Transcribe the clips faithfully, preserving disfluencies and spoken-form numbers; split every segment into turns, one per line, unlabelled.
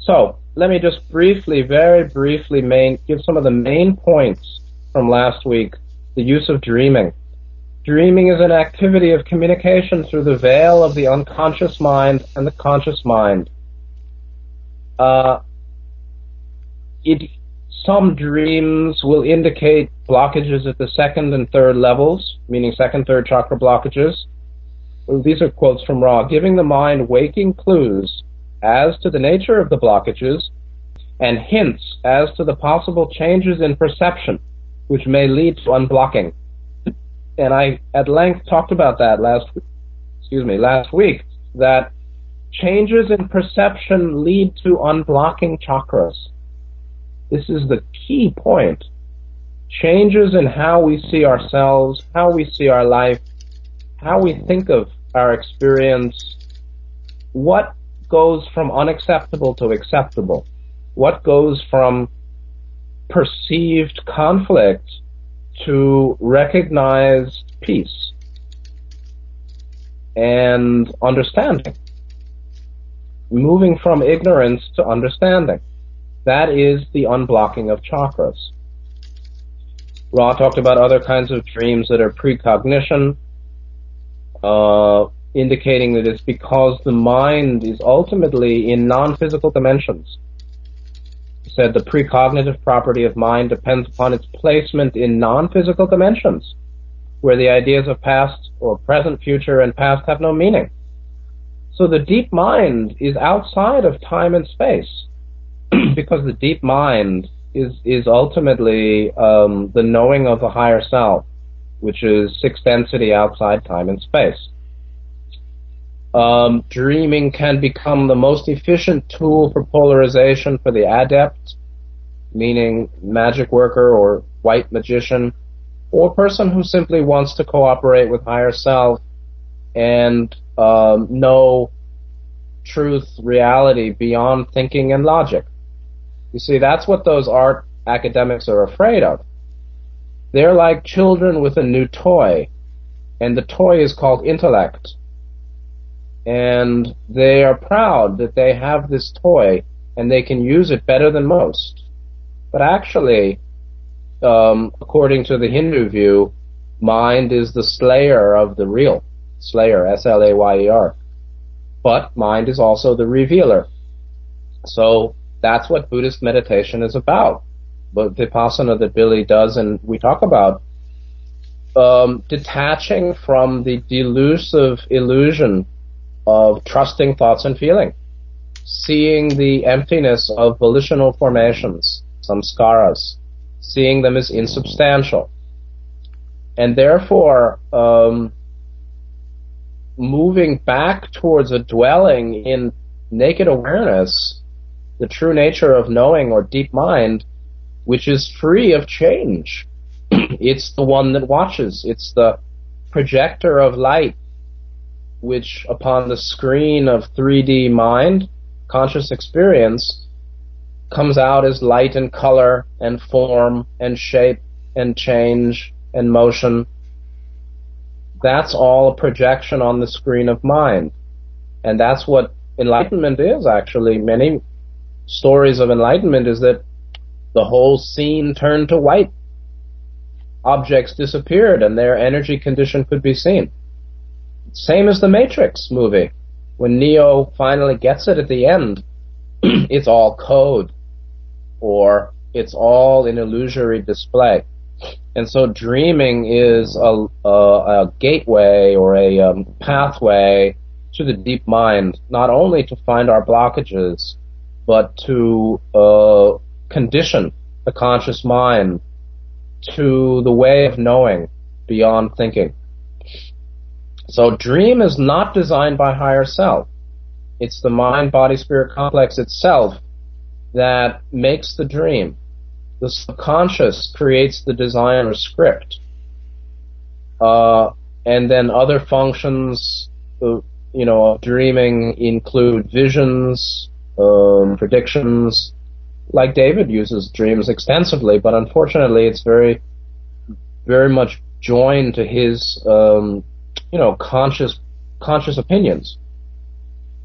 So let me just briefly, very briefly, main, give some of the main points from last week. The use of dreaming. Dreaming is an activity of communication through the veil of the unconscious mind and the conscious mind. Uh, it, some dreams will indicate blockages at the second and third levels, meaning second, third chakra blockages. These are quotes from Ra, giving the mind waking clues as to the nature of the blockages and hints as to the possible changes in perception which may lead to unblocking. And I at length talked about that last excuse me, last week, that changes in perception lead to unblocking chakras. This is the key point. Changes in how we see ourselves, how we see our life, how we think of our experience, what goes from unacceptable to acceptable, what goes from perceived conflict to recognized peace and understanding, moving from ignorance to understanding. That is the unblocking of chakras. Ra talked about other kinds of dreams that are precognition, uh, indicating that it's because the mind is ultimately in non-physical dimensions. He said the precognitive property of mind depends upon its placement in non-physical dimensions, where the ideas of past or present, future, and past have no meaning. So the deep mind is outside of time and space, because the deep mind is, is ultimately um, the knowing of the higher self, which is sixth density outside time and space. Um, dreaming can become the most efficient tool for polarization for the adept, meaning magic worker or white magician, or person who simply wants to cooperate with higher self and um, know truth, reality beyond thinking and logic. You see, that's what those art academics are afraid of. They're like children with a new toy, and the toy is called intellect. And they are proud that they have this toy and they can use it better than most. But actually, um, according to the Hindu view, mind is the slayer of the real. Slayer, S L A Y E R. But mind is also the revealer. So that's what Buddhist meditation is about. But Vipassana that Billy does and we talk about, um, detaching from the delusive illusion of trusting thoughts and feeling, seeing the emptiness of volitional formations, samskaras, seeing them as insubstantial, and therefore um, moving back towards a dwelling in naked awareness, the true nature of knowing or deep mind, which is free of change. It's the one that watches. It's the projector of light, which upon the screen of three D mind, conscious experience, comes out as light and color and form and shape and change and motion. That's all a projection on the screen of mind. And that's what enlightenment is, actually. Many stories of enlightenment is that the whole scene turned to white. Objects disappeared and their energy condition could be seen. Same as the Matrix movie. When Neo finally gets it at the end, it's all code, or it's all an illusory display. And so dreaming is a, a, a gateway or a um, pathway to the deep mind, not only to find our blockages, but to uh, condition the conscious mind to the way of knowing beyond thinking. So dream is not designed by higher self. It's the mind-body-spirit complex itself that makes the dream. The subconscious creates the design or script. Uh, and then other functions, uh, you know, of dreaming include visions, um, predictions. Like David uses dreams extensively, but unfortunately it's very, very much joined to his, um, you know, conscious, conscious opinions.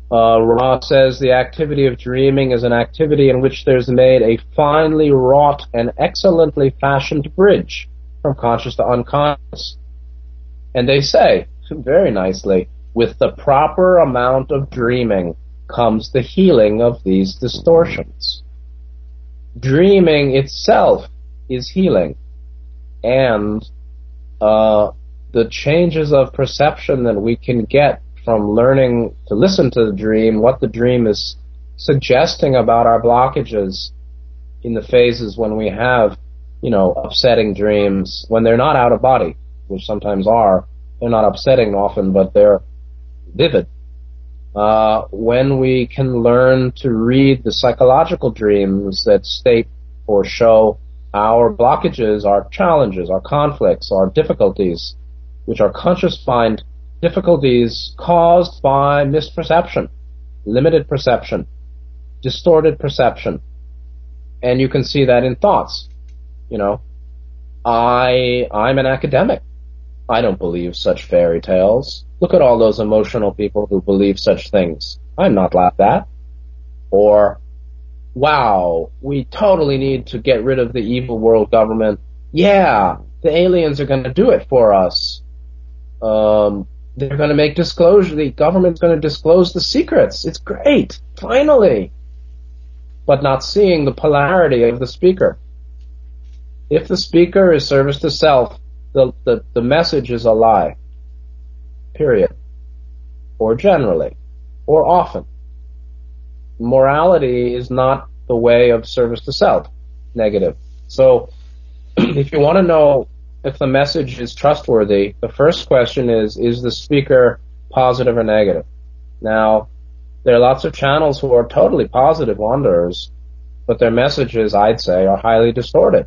Uh, Ra says the activity of dreaming is an activity in which there's made a finely wrought and excellently fashioned bridge from conscious to unconscious. And they say, very nicely, with the proper amount of dreaming comes the healing of these distortions. Dreaming itself is healing, and uh, the changes of perception that we can get from learning to listen to the dream, what the dream is suggesting about our blockages in the phases when we have, you know, upsetting dreams, when they're not out of body, which sometimes are. They're not upsetting often, but they're vivid. Uh, when we can learn to read the psychological dreams that state or show our blockages, our challenges, our conflicts, our difficulties, which are conscious mind difficulties caused by misperception, limited perception, distorted perception. And you can see that in thoughts. You know, I, I'm an academic. I don't believe such fairy tales. Look at all those emotional people who believe such things. I'm not like that. Or, wow, we totally need to get rid of the evil world government. Yeah, the aliens are going to do it for us. Um, they're going to make disclosure. The government's going to disclose the secrets. It's great. Finally. But not seeing the polarity of the speaker. If the speaker is service to self, the, the, the message is a lie. Period. Or generally. Or often. Morality is not the way of service to self. Negative. So, if you want to know if the message is trustworthy, the first question is, is the speaker positive or negative? Now, there are lots of channels who are totally positive wanderers, but their messages, I'd say, are highly distorted.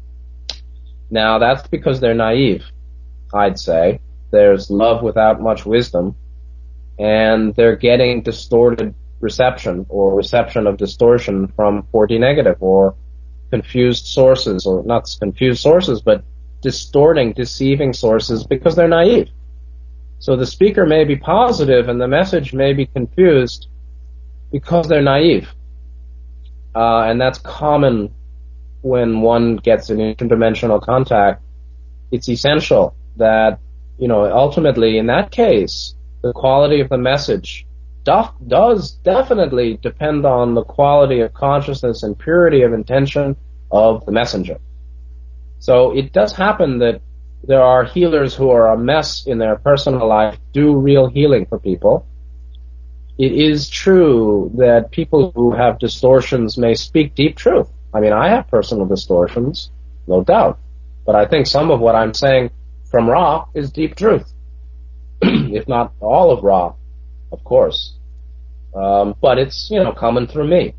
Now, that's because they're naive, I'd say. There's love without much wisdom, and they're getting distorted reception or reception of distortion from four D negative or confused sources, or not confused sources, but distorting, deceiving sources because they're naive. So the speaker may be positive and the message may be confused because they're naive. Uh, and that's common when one gets an interdimensional contact. It's essential that, you know, ultimately in that case, the quality of the message doth, does definitely depend on the quality of consciousness and purity of intention of the messenger. So it does happen that there are healers who are a mess in their personal life, do real healing for people. It is true that people who have distortions may speak deep truth. I mean, I have personal distortions, no doubt. But I think some of what I'm saying from Ra is deep truth. If not all of Ra, of course. Um, but it's, you know, coming through me.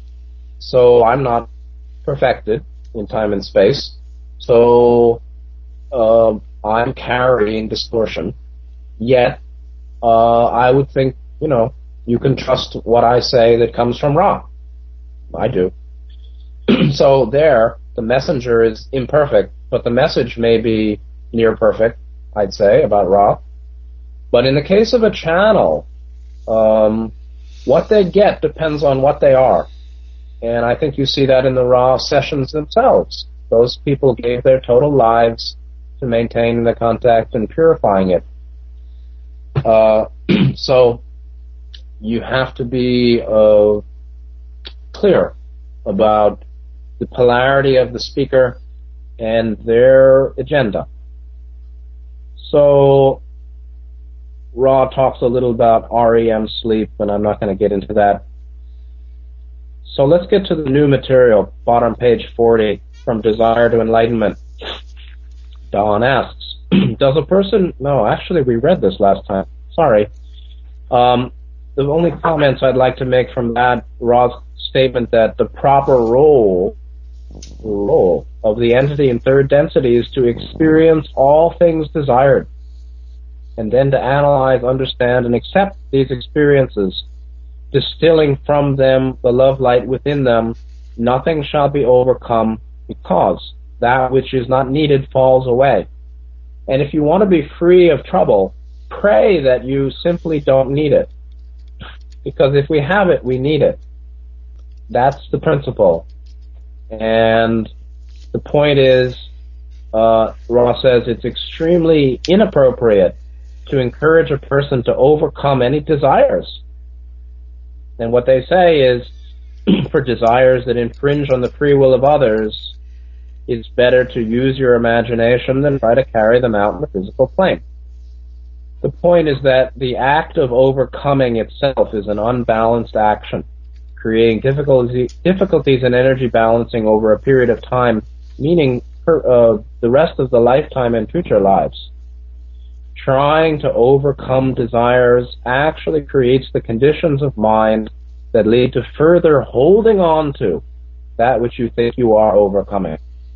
So I'm not perfected in time and space. So uh, I'm carrying distortion. Yet, uh, I would think, you know, you can trust what I say that comes from Ra. I do. So there, the messenger is imperfect, but the message may be near perfect, I'd say, about Ra. But in the case of a channel, um, what they get depends on what they are. And I think you see that in the Ra sessions themselves. Those people gave their total lives to maintaining the contact and purifying it. Uh, so you have to be uh, clear about the polarity of the speaker and their agenda. So Ra talks a little about R E M sleep, and I'm not going to get into that. So let's get to the new material, bottom page forty, from Desire to Enlightenment. Dawn asks, does a person... No, actually, we read this last time. Sorry. Um, the only comments I'd like to make from that Ra's statement that the proper role, role of the entity in third density is to experience all things desired, and then to analyze, understand, and accept these experiences, distilling from them the love light within them. Nothing shall be overcome, because that which is not needed falls away. And if you want to be free of trouble, pray that you simply don't need it. Because if we have it, we need it. That's the principle. And the point is, uh, Ross says it's extremely inappropriate to encourage a person to overcome any desires. And what they say is, for desires that infringe on the free will of others, it's better to use your imagination than try to carry them out in the physical plane. The point is that the act of overcoming itself is an unbalanced action, creating difficulty, difficulties in energy balancing over a period of time, meaning per, uh, the rest of the lifetime and future lives. Trying to overcome desires actually creates the conditions of mind that lead to further holding on to that which you think you are overcoming.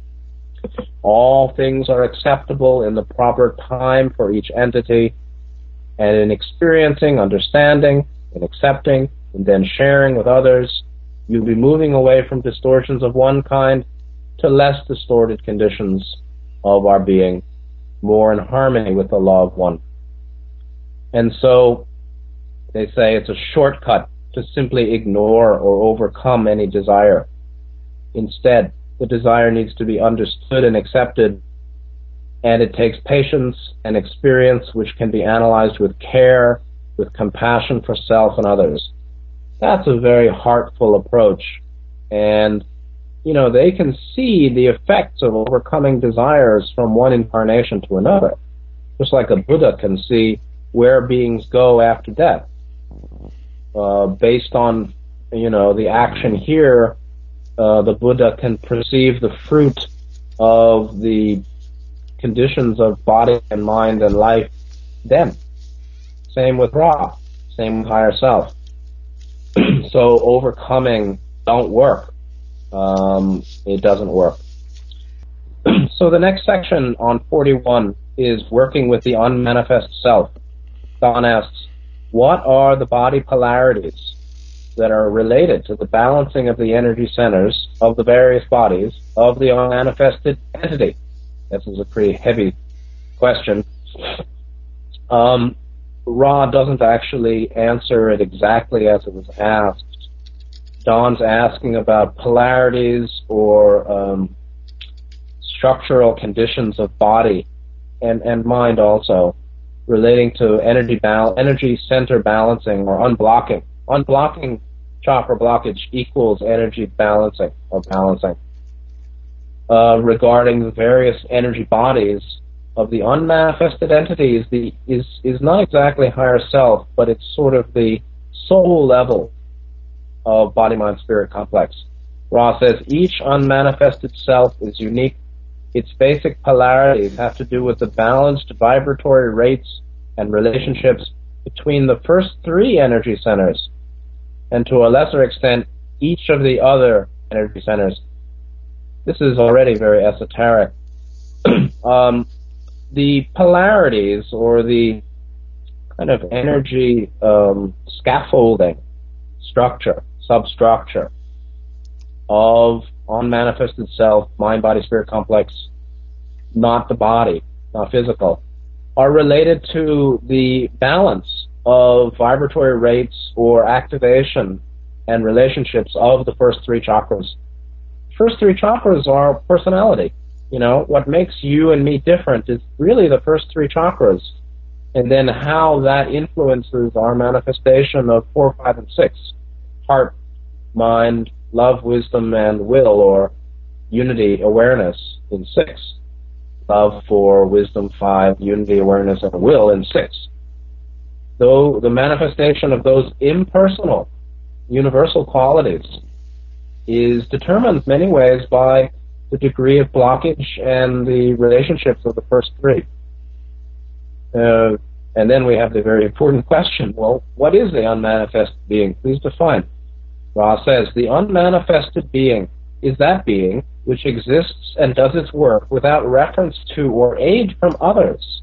All things are acceptable in the proper time for each entity, and in experiencing, understanding, and accepting, and then sharing with others, you'll be moving away from distortions of one kind to less distorted conditions of our being, more in harmony with the law of one. And so, they say it's a shortcut to simply ignore or overcome any desire. Instead, the desire needs to be understood and accepted, and it takes patience and experience which can be analyzed with care, with compassion for self and others. That's a very heartful approach, and you know, they can see the effects of overcoming desires from one incarnation to another, just like a Buddha can see where beings go after death. Uh, based on, you know, the action here, uh, the Buddha can perceive the fruit of the conditions of body and mind and life then. Same with Ra, same with higher self. So overcoming don't work. Um, it doesn't work. So the next section on forty-one is working with the unmanifest self. Don asks, what are the body polarities that are related to the balancing of the energy centers of the various bodies of the unmanifested entity? This is a pretty heavy question. Um, Ra doesn't actually answer it exactly as it was asked. Don's asking about polarities or um, structural conditions of body and, and mind also, relating to energy bal- energy center balancing or unblocking. Unblocking chakra blockage equals energy balancing or balancing. Uh, regarding the various energy bodies of the unmanifested entities, the is is not exactly higher self, but it's sort of the soul level of body-mind-spirit complex. Ra says each unmanifested self is unique. Its basic polarities have to do with the balanced vibratory rates and relationships between the first three energy centers, and to a lesser extent, each of the other energy centers. This is already very esoteric. um, the polarities, or the kind of energy um, scaffolding structure, substructure of unmanifested self, mind, body, spirit complex, not the body, not physical, are related to the balance of vibratory rates or activation and relationships of the first three chakras. First three chakras are personality. You know, what makes you and me different is really the first three chakras, and then how that influences our manifestation of four, five, and six. Heart, mind, love, wisdom, and will, or unity, awareness in six. Love, four, wisdom, five, unity, awareness, and will in six. Though the manifestation of those impersonal, universal qualities is determined in many ways by the degree of blockage and the relationships of the first three. Uh, and then we have the very important question, well, what is the unmanifested being? Please define. Ra says, the unmanifested being is that being which exists and does its work without reference to or aid from others.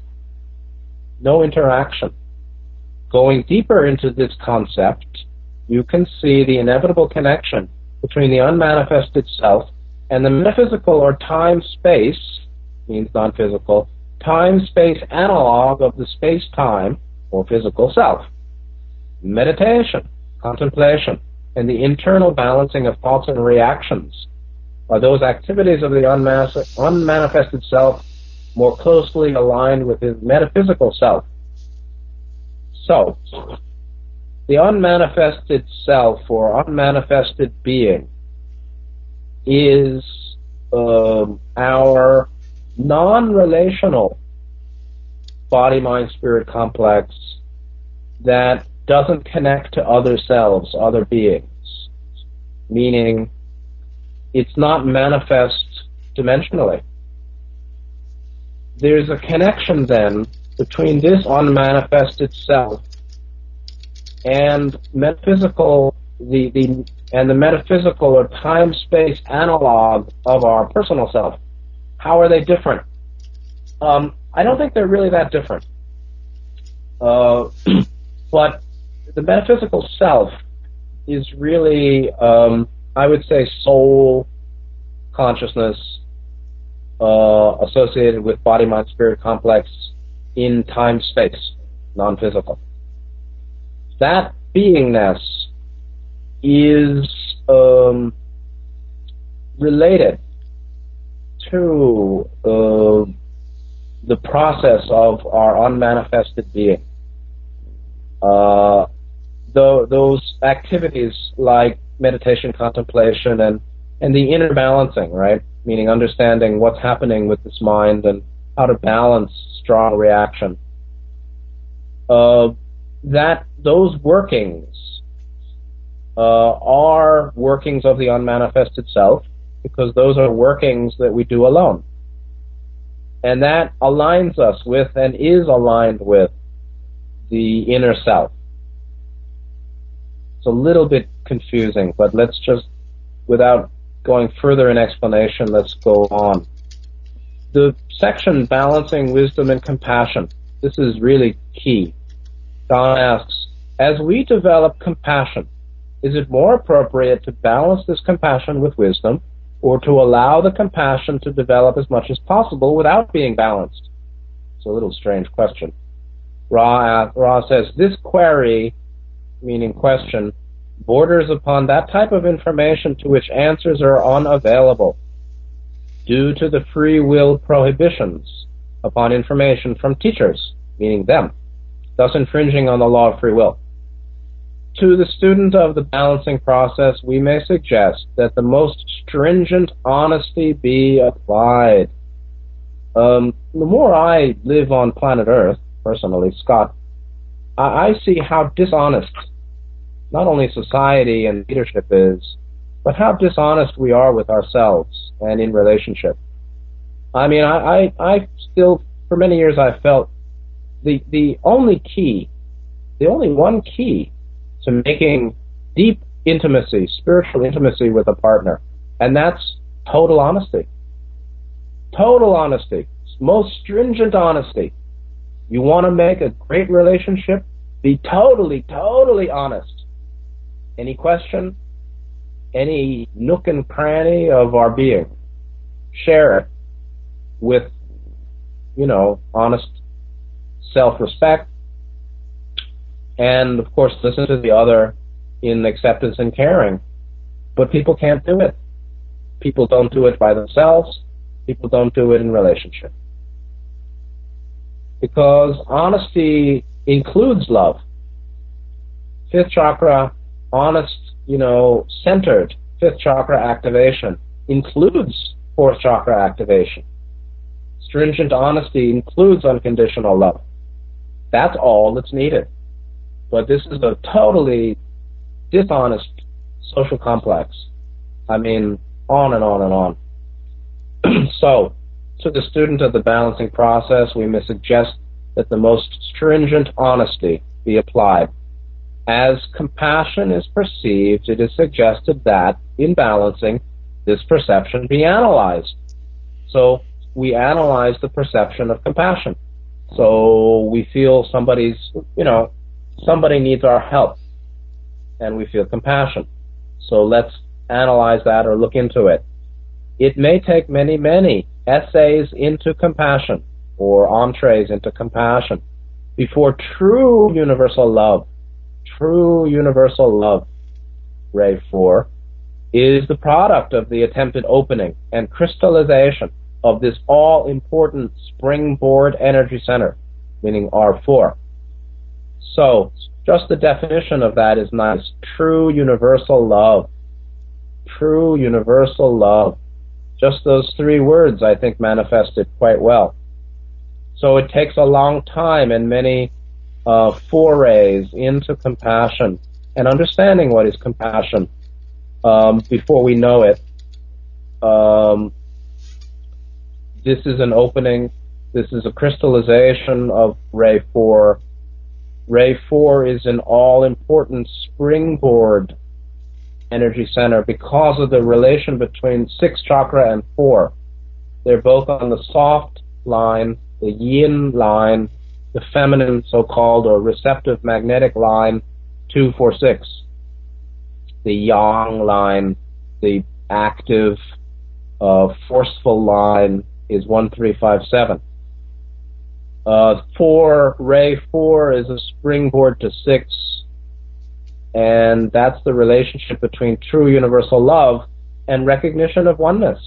No interaction. Going deeper into this concept, you can see the inevitable connection between the unmanifested self and the metaphysical or time-space, means non-physical, time-space analog of the space-time or physical self. Meditation, contemplation, and the internal balancing of thoughts and reactions are those activities of the unmas- unmanifested self more closely aligned with his metaphysical self. So, the unmanifested self or unmanifested being is um, our non-relational body, mind, spirit complex that doesn't connect to other selves, other beings, meaning it's not manifest dimensionally. There's a connection then between this unmanifested self and metaphysical, the, the and the metaphysical or time-space analog of our personal self. How are they different? Um, I don't think they're really that different. Uh, but the metaphysical self is really, um, I would say, soul consciousness uh, associated with body, mind, spirit complex in time-space, non-physical. That beingness is um, related to uh, the process of our unmanifested being. Uh, th- those activities like meditation, contemplation, and, and the inner balancing, right? Meaning understanding what's happening with this mind and how to balance strong reaction. Uh, that those workings uh, are workings of the unmanifested self, because those are workings that we do alone. And that aligns us with and is aligned with the inner self. It's a little bit confusing, but let's just, without going further in explanation, let's go on. The section Balancing Wisdom and Compassion, this is really key. Don asks, as we develop compassion, is it more appropriate to balance this compassion with wisdom, or to allow the compassion to develop as much as possible without being balanced? It's a little strange question. Ra, Ra says, this query, meaning question, borders upon that type of information to which answers are unavailable due to the free will prohibitions upon information from teachers, meaning them, thus infringing on the law of free will. To the student of the balancing process, we may suggest that the most stringent honesty be applied. Um, the more I live on planet Earth, personally, Scott, I, I see how dishonest not only society and leadership is, but how dishonest we are with ourselves and in relationship. I mean, I, I, I still, for many years, I felt the the only key, the only one key to making deep intimacy, spiritual intimacy with a partner, and that's total honesty. Total honesty. Most stringent honesty. You want to make a great relationship? Be totally, totally honest. Any question? Any nook and cranny of our being? Share it with, you know, honest self-respect. And, of course, listen to the other in acceptance and caring. But people can't do it. People don't do it by themselves. People don't do it in relationship. Because honesty includes love. Fifth chakra, honest, you know, centered fifth chakra activation includes fourth chakra activation. Stringent honesty includes unconditional love. That's all that's needed. But this is a totally dishonest social complex. I mean, on and on and on. So, to the student of the balancing process, we may suggest that the most stringent honesty be applied. As compassion is perceived, it is suggested that, in balancing, this perception be analyzed. So, we analyze the perception of compassion. So, we feel somebody's, you know, somebody needs our help, and we feel compassion. So let's analyze that or look into it. It may take many, many essays into compassion, or entrees into compassion, before true universal love true universal love, ray four, is the product of the attempted opening and crystallization of this all-important springboard energy center, meaning R four. So, just the definition of that is nice. True universal love. True universal love. Just those three words, I think, manifest it quite well. So it takes a long time and many uh, forays into compassion and understanding what is compassion um, before we know it. Um, this is an opening. This is a crystallization of ray four. Ray four is an all-important springboard energy center because of the relation between sixth chakra and four. They're both on the soft line, the yin line, the feminine so-called or receptive magnetic line, two four six. The yang line, the active, uh, forceful line is one three five seven. Uh, four, ray four is a springboard to six, and that's the relationship between true universal love and recognition of oneness.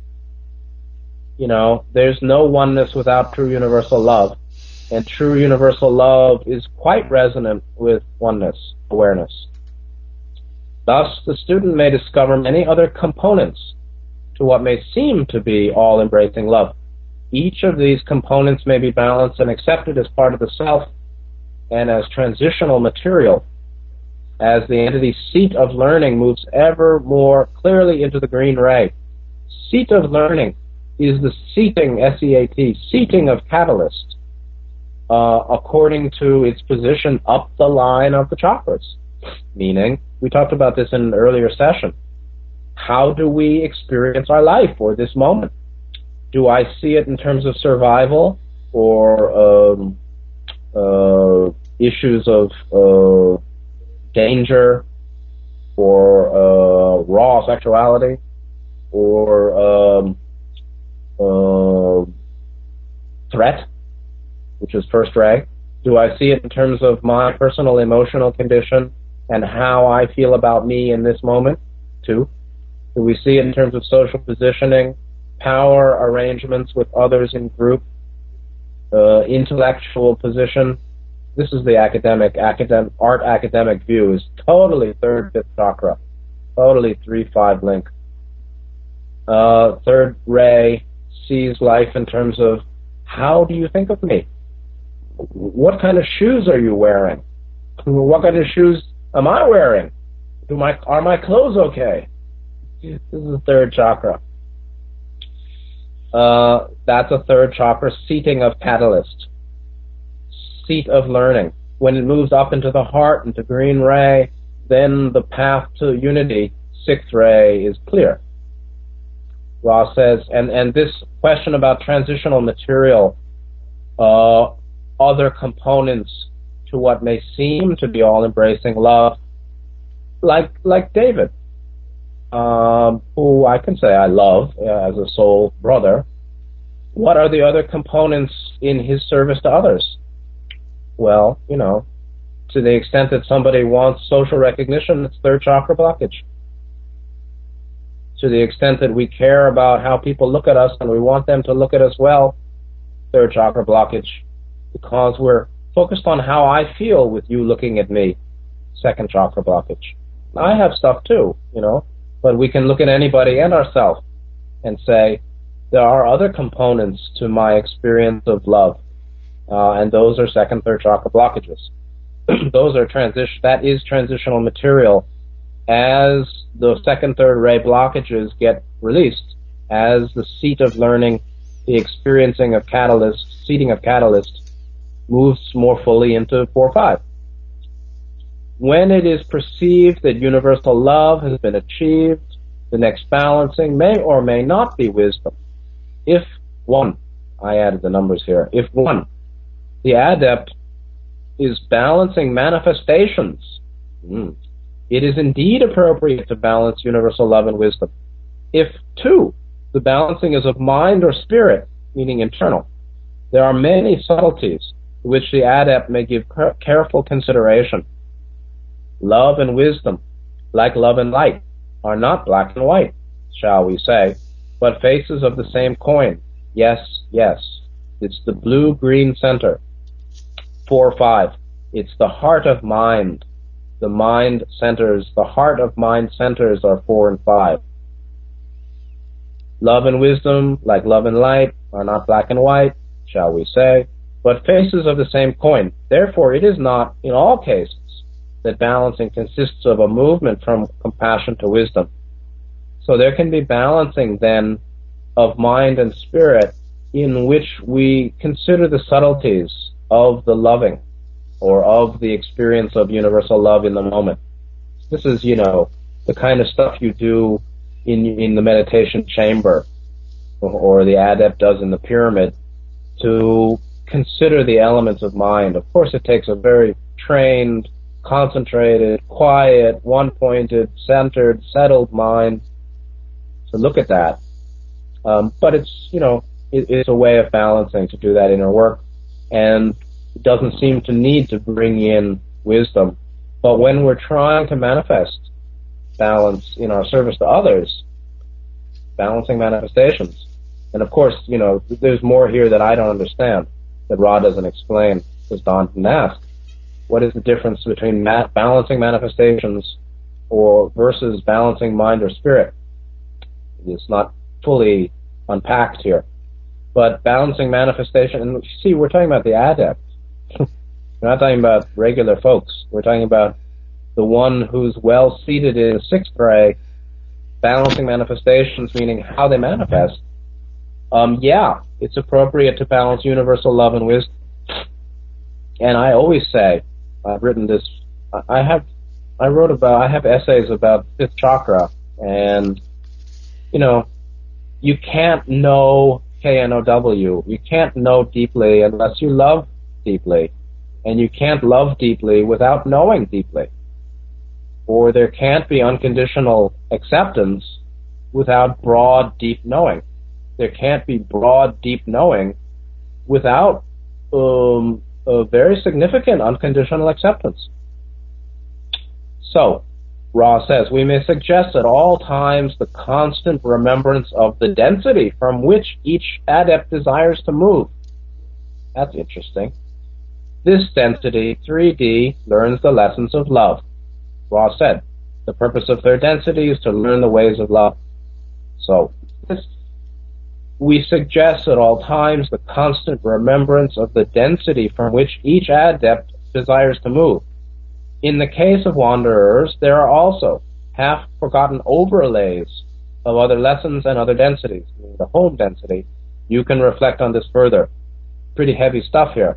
You know, there's no oneness without true universal love, and true universal love is quite resonant with oneness awareness. Thus, the student may discover many other components to what may seem to be all-embracing love. Each of these components may be balanced and accepted as part of the self and as transitional material as the entity's seat of learning moves ever more clearly into the green ray. Seat of learning is the seating, S E A T, seating of catalyst uh, according to its position up the line of the chakras. Meaning, we talked about this in an earlier session, how do we experience our life or this moment? Do I see it in terms of survival or um, uh, issues of uh, danger or uh, raw sexuality or um, uh, threat, which is first ray? Do I see it in terms of my personal emotional condition and how I feel about me in this moment? Two. Do we see it in terms of social positioning, power arrangements with others in group, uh, intellectual position? This is the academic, academic, art academic view, is totally third, fifth chakra, totally three, five link. Uh, third ray sees life in terms of, how do you think of me? What kind of shoes are you wearing? What kind of shoes am I wearing? Do my, are my clothes okay? This is the third chakra. Uh, that's a third chakra, seating of catalyst, seat of learning. When it moves up into the heart, into green ray, then the path to unity, sixth ray, is clear. Ross says, and, and this question about transitional material, uh, other components to what may seem to be all-embracing love, like like David, um, who I can say I love uh, as a soul brother. What are the other components in his service to others? Well, you know, to the extent that somebody wants social recognition, it's third chakra blockage. To the extent that we care about how people look at us and we want them to look at us well, third chakra blockage. Because we're focused on how I feel with you looking at me, second chakra blockage. I have stuff too, you know, but we can look at anybody and ourselves and say, there are other components to my experience of love, uh, and those are second, third chakra blockages. Those are transition. That is transitional material. As the second, third ray blockages get released, as the seat of learning, the experiencing of catalyst, seating of catalyst, moves more fully into four five. When it is perceived that universal love has been achieved, the next balancing may or may not be wisdom. If one, I added the numbers here, if one, the adept is balancing manifestations, mm, it is indeed appropriate to balance universal love and wisdom. If two, the balancing is of mind or spirit, meaning internal, there are many subtleties to which the adept may give careful consideration. Love and wisdom, like love and light, are not black and white, shall we say, but faces of the same coin. Yes, yes. It's the blue-green center. Four, five. It's the heart of mind. The mind centers, the heart of mind centers are four and five. Love and wisdom, like love and light, are not black and white, shall we say, but faces of the same coin. Therefore, it is not, in all cases, that balancing consists of a movement from compassion to wisdom. So there can be balancing, then, of mind and spirit in which we consider the subtleties of the loving or of the experience of universal love in the moment. This is, you know, the kind of stuff you do in in the meditation chamber, or the adept does in the pyramid, to consider the elements of mind. Of course, it takes a very trained, concentrated, quiet, one-pointed, centered, settled mind to look at that. Um, but it's, you know, it, it's a way of balancing to do that inner work, and it doesn't seem to need to bring in wisdom. But when we're trying to manifest balance in our service to others, balancing manifestations, and of course, you know, there's more here that I don't understand, that Ra doesn't explain, because Don didn't ask. What is the difference between ma- balancing manifestations or versus balancing mind or spirit? It's not fully unpacked here. But balancing manifestation, and see, we're talking about the adept. We're not talking about regular folks. We're talking about the one who's well seated in sixth ray, balancing manifestations, meaning how they manifest. Um, yeah, it's appropriate to balance universal love and wisdom. And I always say, I've written this, I have, I wrote about, I have essays about fifth chakra, and, you know, you can't know K N O W. You can't know deeply unless you love deeply. And you can't love deeply without knowing deeply. Or there can't be unconditional acceptance without broad, deep knowing. There can't be broad, deep knowing without um, a very significant unconditional acceptance. So, Ra says, we may suggest at all times the constant remembrance of the density from which each adept desires to move. That's interesting. This density, three D, learns the lessons of love. Ra said, the purpose of their density is to learn the ways of love. So, this, we suggest at all times the constant remembrance of the density from which each adept desires to move. In the case of wanderers, there are also half-forgotten overlays of other lessons and other densities. The home density, you can reflect on this further. Pretty heavy stuff here.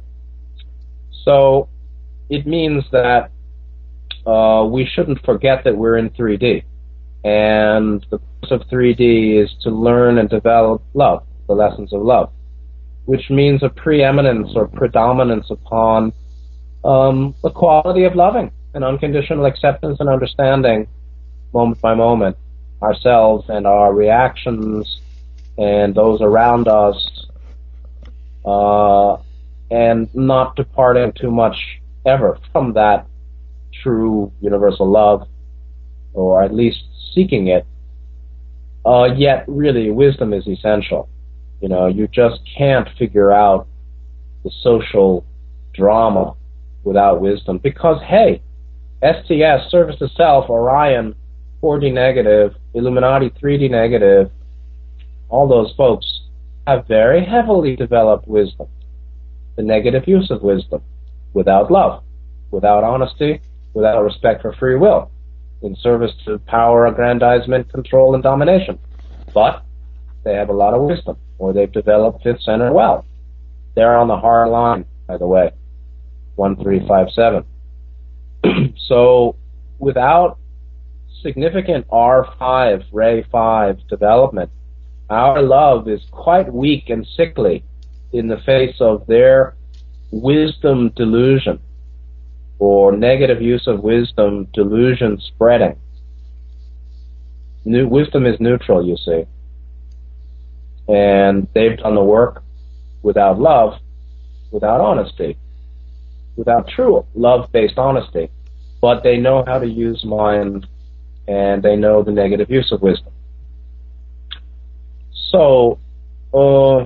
So it means that uh, we shouldn't forget that we're in three D. And the purpose of three D is to learn and develop love, the lessons of love, which means a preeminence or predominance upon um, the quality of loving and unconditional acceptance and understanding moment by moment, ourselves and our reactions and those around us, uh, and not departing too much ever from that true universal love, or at least seeking it. Uh, yet, really, wisdom is essential. You know, you just can't figure out the social drama without wisdom, because, hey, S T S, Service to Self, Orion, four D negative, Illuminati, three D negative, all those folks have very heavily developed wisdom. The negative use of wisdom, without love, without honesty, without respect for free will, in service to power, aggrandizement, control, and domination. But they have a lot of wisdom, or they've developed fifth center well. They're on the hard line, by the way, one three five seven. So without significant R five, Ray five development, our love is quite weak and sickly in the face of their wisdom delusion, or negative use of wisdom delusion spreading. New, wisdom is neutral, you see. And they've done the work without love, without honesty, without true love-based honesty. but they know how to use mind, and they know the negative use of wisdom. So, uh,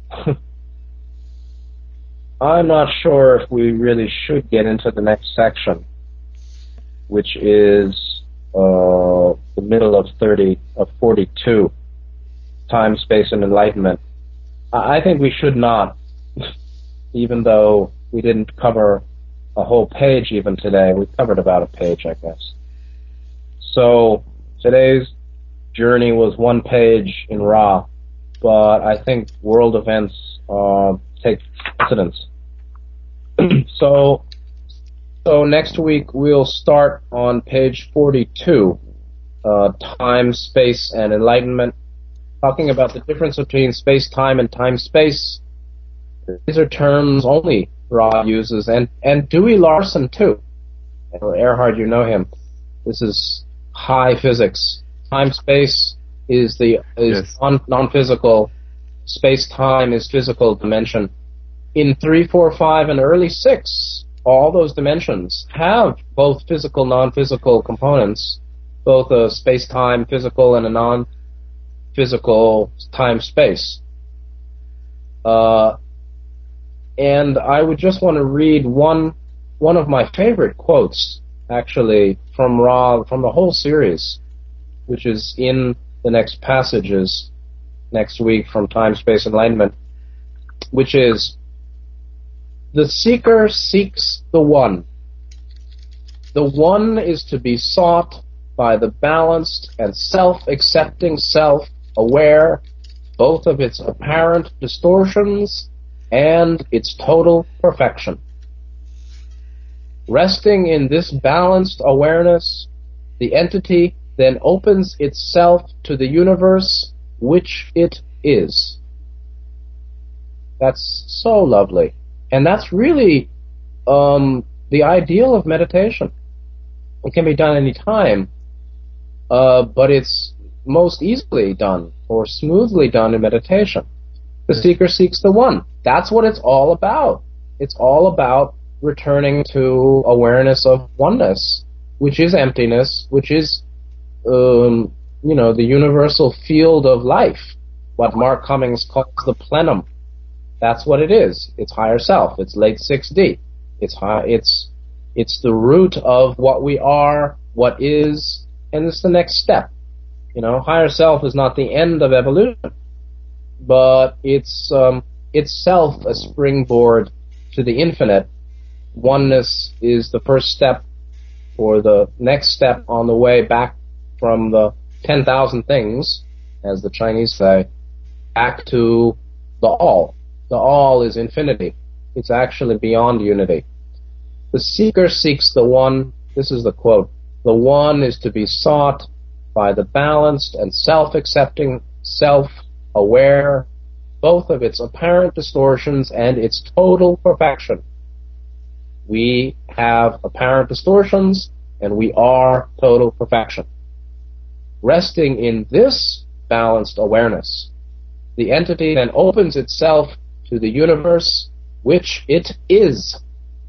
I'm not sure if we really should get into the next section, which is uh, the middle of thirty of forty-two, time, space, and enlightenment. I think we should not, even though we didn't cover a whole page even today. We covered about a page, I guess. So today's journey was one page in Ra, but I think world events uh, take precedence. so, so next week we'll start on page forty-two, uh, time, space, and enlightenment, talking about the difference between space-time and time-space. These are terms only Ra uses, and, and Dewey Larson too. And Erhard, you know him. This is high physics. Time-space is the is yes. non, non-physical. Space-time is physical dimension. In three, four, five, and early six, all those dimensions have both physical, non-physical components, both a space-time physical and a non-physical time-space. Uh, and I would just want to read one one of my favorite quotes, actually, from Ra, from the whole series, which is in the next passages next week from Time, Space, Enlightenment, which is, "The seeker seeks the one. The one is to be sought by the balanced and self-accepting self, aware both of its apparent distortions and its total perfection. Resting in this balanced awareness, the entity then opens itself to the universe which it is." That's so lovely. And that's really um, the ideal of meditation. It can be done any time, uh, but it's most easily done or smoothly done in meditation. The seeker seeks the one. That's what it's all about. It's all about returning to awareness of oneness, which is emptiness, which is, um, you know, the universal field of life, what Mark Cummings calls the plenum. That's what it is. It's higher self. It's late six D. It's high, it's it's the root of what we are, what is, and it's the next step. You know, higher self is not the end of evolution, but it's um, itself a springboard to the infinite. Oneness is the first step, or the next step on the way back from the ten thousand things, as the Chinese say, back to the all. The all is infinity. It's actually beyond unity. The seeker seeks the one. This is the quote. "The one is to be sought by the balanced and self-accepting self, aware both of its apparent distortions and its total perfection." We have apparent distortions, and we are total perfection. Resting in this balanced awareness, the entity then opens itself to the universe which it is.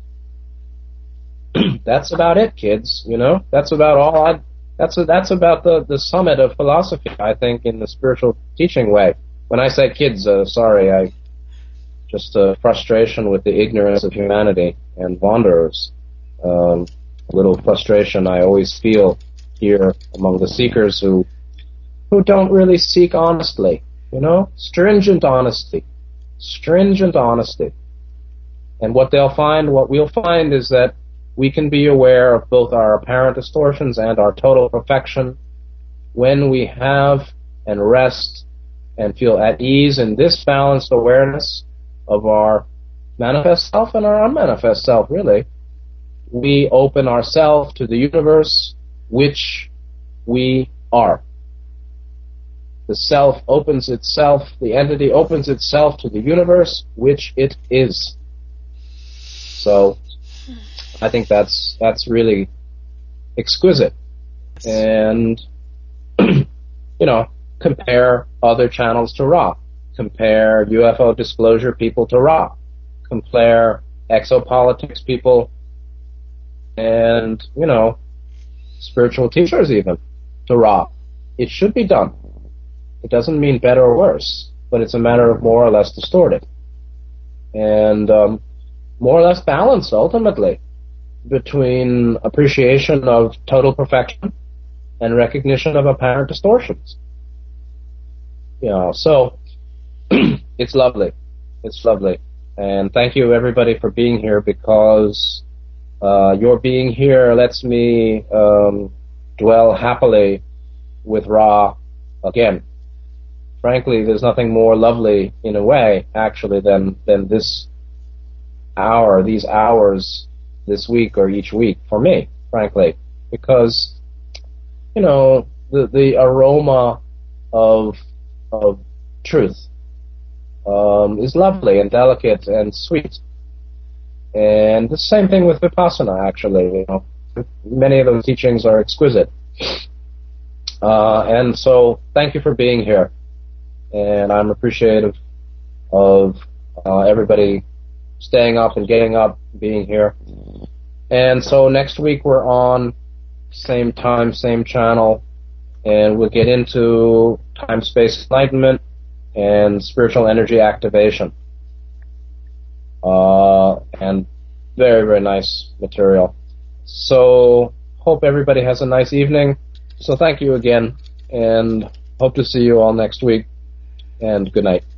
That's about it, kids. You know, that's about all I. That's a, that's about the the summit of philosophy, I think, in the spiritual teaching way. When I say kids, uh, sorry, I just a frustration with the ignorance of humanity and wanderers. Um, a little frustration I always feel here among the seekers who who don't really seek honestly. You know, stringent honesty. Stringent honesty. And what they'll find, what we'll find is that we can be aware of both our apparent distortions and our total perfection when we have and rest and feel at ease in this balanced awareness of our manifest self and our unmanifest self, really. We open ourselves to the universe which we are. The self opens itself, the entity opens itself to the universe which it is. So, I think that's that's really exquisite. And, you know, compare other channels to Ra. Compare U F O disclosure people to Ra. Compare exopolitics people and, you know, spiritual teachers even, to Ra. It should be done. It doesn't mean better or worse, but it's a matter of more or less distorted. And um, more or less balance, ultimately, between appreciation of total perfection and recognition of apparent distortions. You know, so it's lovely. It's lovely. And thank you, everybody, for being here, because uh, your being here lets me um, dwell happily with Ra again. Frankly, there's nothing more lovely, in a way, actually, than, than this hour, these hours this week or each week for me, frankly, because, you know, the, the aroma of, of truth um, is lovely and delicate and sweet. And the same thing with Vipassana, actually. You know, many of those teachings are exquisite. Uh, and so, thank you for being here. And I'm appreciative of uh, everybody staying up and getting up, being here. And so next week we're on, same time, same channel, and we'll get into time-space enlightenment and spiritual energy activation. Uh, and very, very nice material. So hope everybody has a nice evening. So thank you again, and hope to see you all next week. And good night.